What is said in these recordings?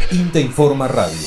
INTA Informa Radio.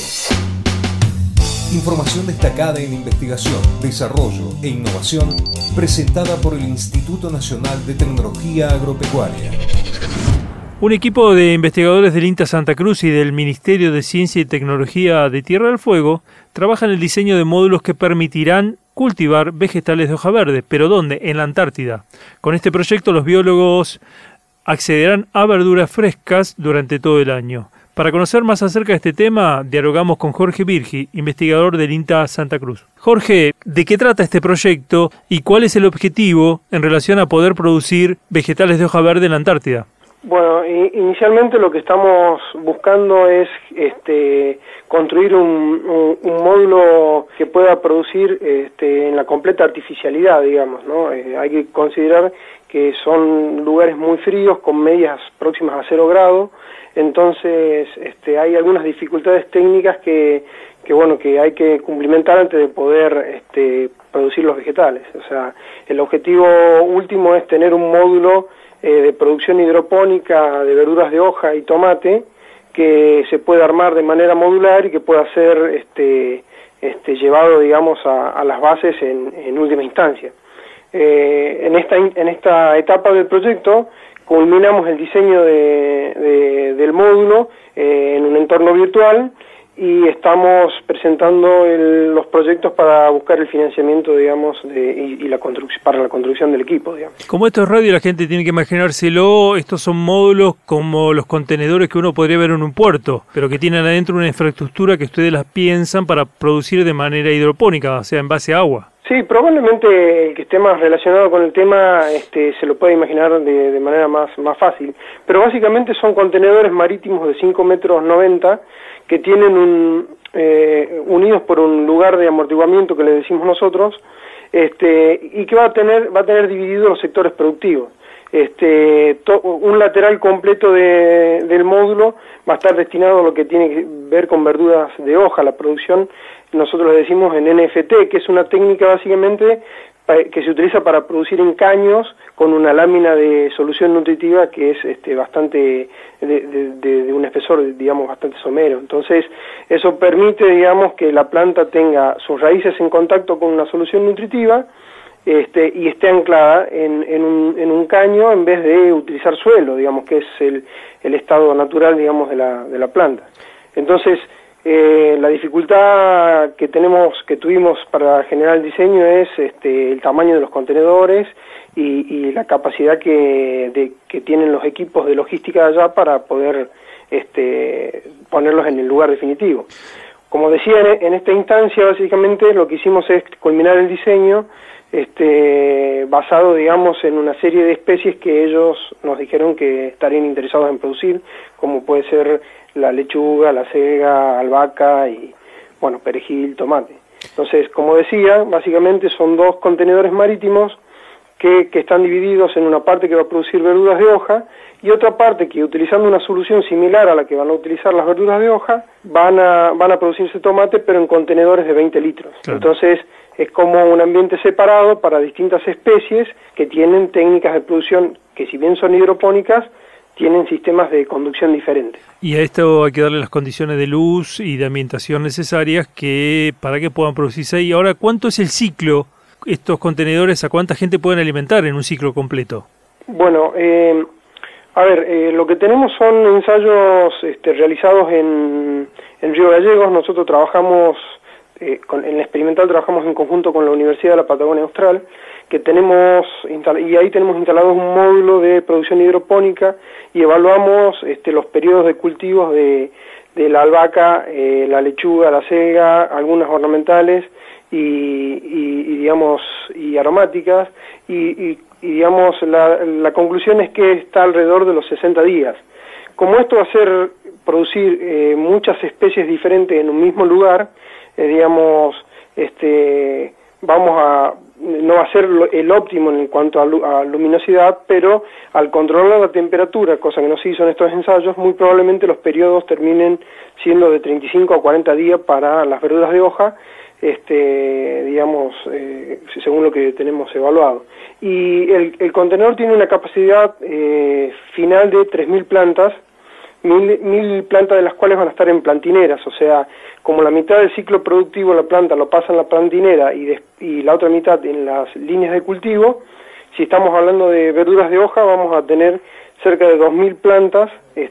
Información destacada en investigación, desarrollo e innovación presentada por el Instituto Nacional de Tecnología Agropecuaria. Un equipo de investigadores del INTA Santa Cruz y del Ministerio de Ciencia y Tecnología de Tierra del Fuego trabaja en el diseño de módulos que permitirán cultivar vegetales de hoja verde. ¿Pero dónde? En la Antártida. Con este proyecto los biólogos accederán a verduras frescas durante todo el año. Para conocer más acerca de este tema, dialogamos con Jorge Virgi, investigador del INTA Santa Cruz. Jorge, ¿de qué trata este proyecto y cuál es el objetivo en relación a poder producir vegetales de hoja verde en la Antártida? Bueno, inicialmente lo que estamos buscando es construir un módulo que pueda producir en la completa artificialidad, digamos, ¿no? Hay que considerar que son lugares muy fríos con medias próximas a 0 grados, entonces hay algunas dificultades técnicas que hay que cumplimentar antes de poder producir los vegetales. O sea, el objetivo último es tener un módulo de producción hidropónica de verduras de hoja y tomate que se puede armar de manera modular y que pueda ser llevado, digamos, a las bases en última instancia. En esta etapa del proyecto culminamos el diseño del módulo en un entorno virtual y estamos presentando los proyectos para buscar el financiamiento, digamos, para la construcción del equipo, digamos. Como esto es radio, la gente tiene que imaginárselo, estos son módulos como los contenedores que uno podría ver en un puerto, pero que tienen adentro una infraestructura que ustedes las piensan para producir de manera hidropónica, o sea, en base a agua. Sí, probablemente el que esté más relacionado con el tema se lo puede imaginar de manera más fácil, pero básicamente son contenedores marítimos de 5,90 metros que tienen unidos por un lugar de amortiguamiento que le decimos nosotros, y que va a tener divididos los sectores productivos. Un lateral completo del módulo va a estar destinado a lo que tiene que ver con verduras de hoja, la producción, nosotros le decimos en NFT, que es una técnica básicamente que se utiliza para producir en caños con una lámina de solución nutritiva que es bastante de un espesor, digamos, bastante somero. Entonces, eso permite, digamos, que la planta tenga sus raíces en contacto con una solución nutritiva y esté anclada en un caño en vez de utilizar suelo, digamos, que es el estado natural, digamos, de la planta. Entonces, la dificultad que tuvimos para generar el diseño es el tamaño de los contenedores y la capacidad que tienen los equipos de logística de allá para poder ponerlos en el lugar definitivo. Como decía, en esta instancia básicamente lo que hicimos es culminar el diseño basado, digamos, en una serie de especies que ellos nos dijeron que estarían interesados en producir, como puede ser la lechuga, la selga, albahaca y, bueno, perejil, tomate. Entonces, como decía, básicamente son 2 contenedores marítimos que están divididos en una parte que va a producir verduras de hoja y otra parte que, utilizando una solución similar a la que van a utilizar las verduras de hoja, van a producirse tomate, pero en contenedores de 20 litros. Claro. Entonces, es como un ambiente separado para distintas especies que tienen técnicas de producción que, si bien son hidropónicas, tienen sistemas de conducción diferentes. Y a esto hay que darle las condiciones de luz y de ambientación necesarias para que puedan producirse ahí. Ahora, ¿cuánto es el ciclo? Estos contenedores, ¿a cuánta gente pueden alimentar en un ciclo completo? Bueno, lo que tenemos son ensayos realizados en Río Gallegos. Nosotros trabajamos, en el experimental trabajamos en conjunto con la Universidad de la Patagonia Austral, y ahí tenemos instalados un módulo de producción hidropónica y evaluamos los periodos de cultivos de la albahaca, la lechuga, la selga, algunas ornamentales y aromáticas y digamos la conclusión es que está alrededor de los 60 días. Como esto va a producir muchas especies diferentes en un mismo lugar, no va a ser el óptimo en cuanto a luminosidad, pero al controlar la temperatura, cosa que no se hizo en estos ensayos, muy probablemente los periodos terminen siendo de 35 a 40 días para las verduras de hoja, según lo que tenemos evaluado. Y el contenedor tiene una capacidad final de 3.000 plantas 1.000 plantas de las cuales van a estar en plantineras, o sea, como la mitad del ciclo productivo de la planta lo pasa en la plantinera y la otra mitad en las líneas de cultivo. Si estamos hablando de verduras de hoja, vamos a tener cerca de 2.000 plantas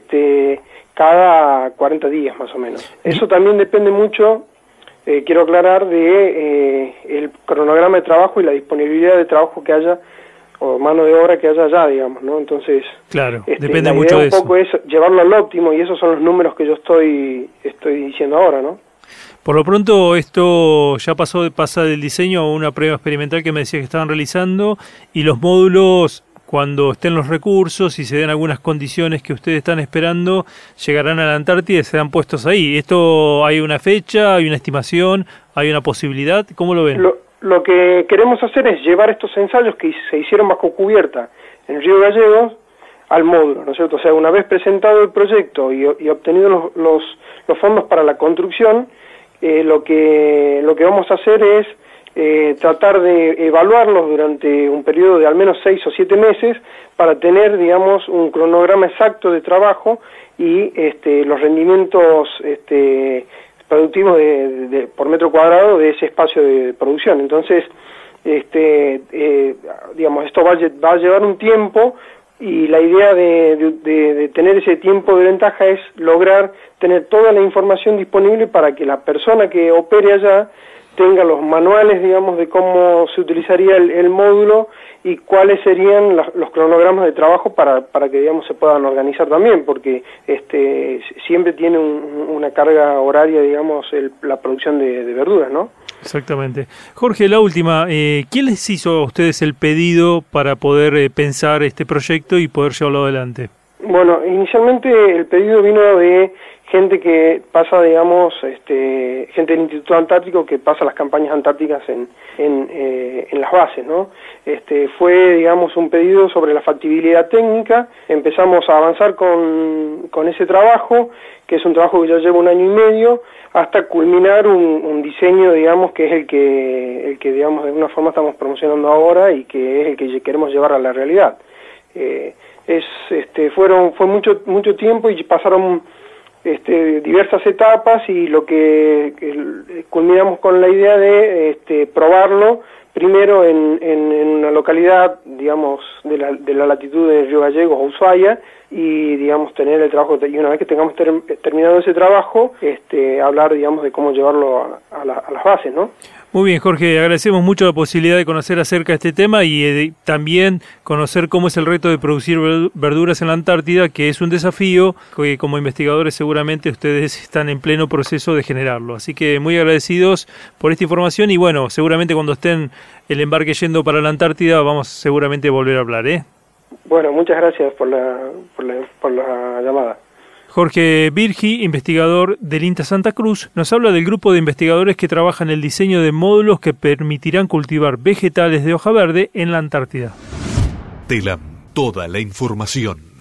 cada 40 días más o menos. Eso también depende mucho, quiero aclarar, de el cronograma de trabajo y la disponibilidad de trabajo que haya, o mano de obra que haya allá, digamos, ¿no? Entonces, claro, depende mucho de eso. Un poco es llevarlo al óptimo, y esos son los números que yo estoy diciendo ahora, ¿no? Por lo pronto, esto ya pasa del diseño a una prueba experimental que me decía que estaban realizando, y los módulos, cuando estén los recursos y se den algunas condiciones que ustedes están esperando, llegarán a la Antártida y serán puestos ahí. ¿Esto hay una fecha, hay una estimación, hay una posibilidad? ¿Cómo lo ven? Lo que queremos hacer es llevar estos ensayos que se hicieron bajo cubierta en Río Gallegos al módulo, ¿no es cierto? O sea, una vez presentado el proyecto y obtenido los fondos para la construcción, lo que vamos a hacer es tratar de evaluarlos durante un periodo de al menos 6 o 7 meses para tener, digamos, un cronograma exacto de trabajo y los rendimientos productivos por metro cuadrado de ese espacio de producción. Entonces, digamos, esto va a llevar un tiempo, y la idea de tener ese tiempo de ventaja es lograr tener toda la información disponible para que la persona que opere allá tenga los manuales, digamos, de cómo se utilizaría el módulo y cuáles serían los cronogramas de trabajo para que, digamos, se puedan organizar también, porque siempre tiene una carga horaria, digamos, la producción de verduras, ¿no? Exactamente. Jorge, la última, ¿quién les hizo a ustedes el pedido para poder pensar este proyecto y poder llevarlo adelante? Bueno, inicialmente el pedido vino de gente que pasa, digamos, gente del Instituto Antártico que pasa las campañas antárticas en las bases, ¿no? Fue, digamos, un pedido sobre la factibilidad técnica. Empezamos a avanzar con ese trabajo, que es un trabajo que ya lleva 1 año y medio, hasta culminar un diseño, digamos, que es el que digamos, de alguna forma estamos promocionando ahora y que es el que queremos llevar a la realidad. Fue mucho tiempo y pasaron diversas etapas, y lo que culminamos con la idea de probarlo primero en una localidad, digamos, de la latitud de Río Gallegos o Ushuaia, y, digamos, tener el trabajo, y una vez que tengamos terminado ese trabajo, hablar, digamos, de cómo llevarlo a las bases, ¿no? Muy bien, Jorge, agradecemos mucho la posibilidad de conocer acerca de este tema y también conocer cómo es el reto de producir verduras en la Antártida, que es un desafío que como investigadores seguramente ustedes están en pleno proceso de generarlo. Así que muy agradecidos por esta información, y bueno, seguramente cuando estén el embarque yendo para la Antártida vamos seguramente a volver a hablar, ¿eh? Bueno, muchas gracias por la llamada. Jorge Virgi, investigador del INTA Santa Cruz, nos habla del grupo de investigadores que trabaja en el diseño de módulos que permitirán cultivar vegetales de hoja verde en la Antártida. TELAM, toda la información.